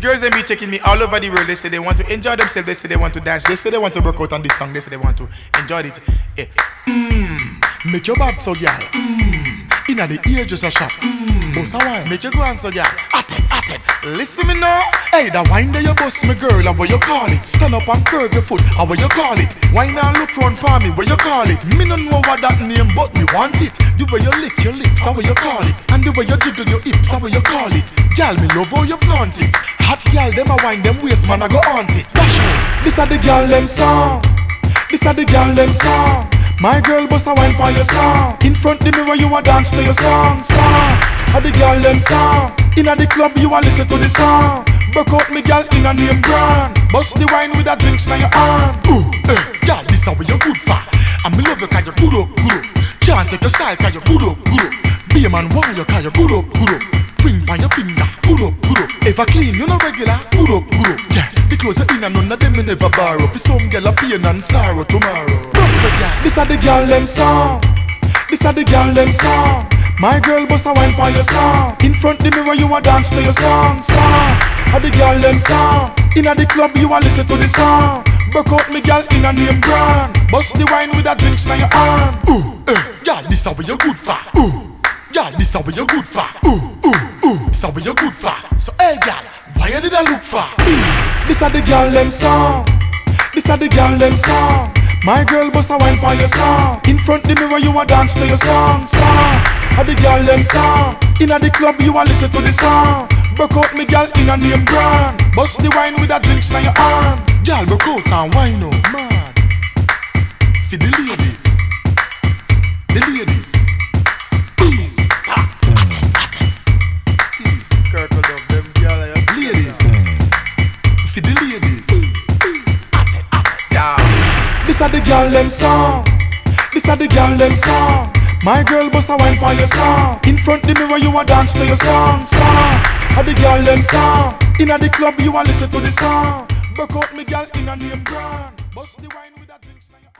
girls and me checking me all over the world. They say they want to enjoy themselves. They say they want to dance. They say they want to work out on this song. They say they want to enjoy it. Make your bad so girl. Inna the ear just a shot. Boss a wine. Make your go on so girl. At it. Listen me now. Hey, that wine there you bust me girl. How what you call it? Stand up and curve your foot. How what you call it? Wine and look round for me. What you call it? Me no know what that name, but me want it. The way you lick your lips. How what you call it? And the way you jiggle your hips. How what you call it? Girl, me love how you flaunt it. Hot girl, them a wine, them waist man I go haunt it. Dash it. This are the girl them song. This are the girl them song. My girl bust a wine for your song. In front the mirror you a dance to your song. Are the girl them song. Inna the club you a listen to the song. Broke out me girl in a name brand. Bust the wine with a drinks na your hand. Girl, this how you good for. And me love you 'cause you good up. Can't take your style 'cause you good up. Be a man want you 'cause you good up. Ring by your finger, good up. Ever clean, you no regular, good up. Yeah, the clothes you in and none of them me never borrow. For some girl a pain and sorrow tomorrow. This are the girl them song. This are the girl them song. My girl bust a wine for your song. In front the mirror you a dance to your song. Are the girl them song. Inna the club you a listen to the song. Broke out me girl in a name brand. Bust the wine with a drinks na your hand. Girl, this how you good for. Girl, this how you good for. This how you good for. So hey girl, why you did I look for? This are the girl them song. This are the girl them song. My girl bust a wine for your song. In front the mirror you a dance to your song. Are the girl them song. Inna the club you a listen to the song. Broke out me girl in a name brand. Bust the wine with a drinks na your hand. Girl broke out and wine oh mad. For the ladies. The ladies. Please. Please. Circle of them girl. Ladies. For the ladies. This are the girl them song. This are the girl them song. My girl bust a wine for your song. In front the mirror you a dance to your song. Are the girl them song. Inna the club you a listen to the song. Broke out me girl in a name brand. Bust the wine with a drinks.